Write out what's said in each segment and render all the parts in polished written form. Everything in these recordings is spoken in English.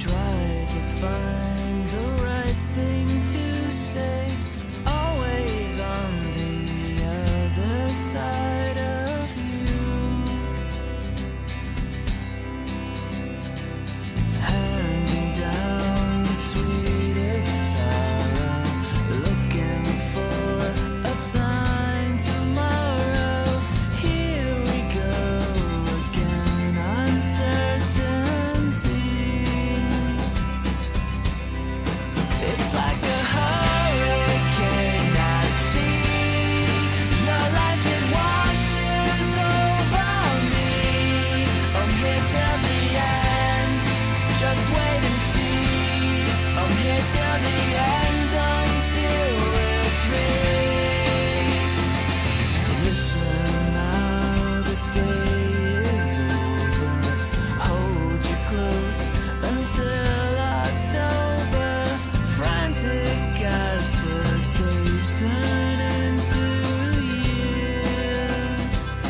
try to find the right thing to say, always on the other side of you. Handing down the sweetest sorrow, looking for a sign tomorrow. Here we go again, uncertainty. It's like a hurricane at sea. Your life, it washes over me. I'm here till the end, just wait and see. I'm here till the end until we're free. Listen now, the day is over. Hold you close until October. Frantic as the days turn into years.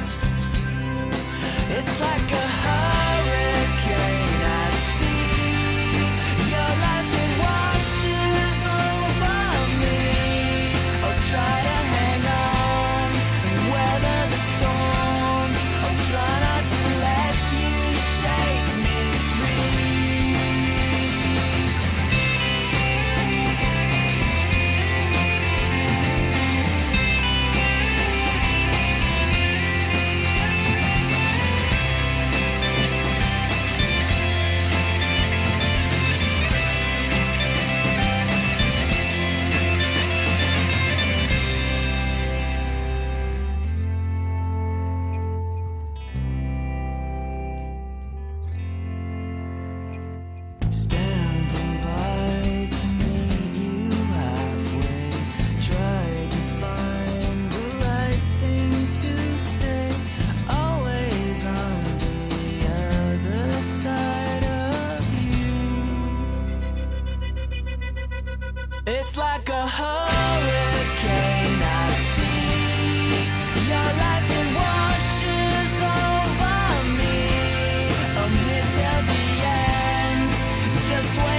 It's like a hurricane at sea. Your life, it washes over me. I'll try to hang on and weather the storm. I'll try not to let you shake me free. Standing by to meet you halfway, try to find the right thing to say, always on the other side of you. It's like a hurricane at sea. Your life, it washes over me. I'm here till the end, just wait.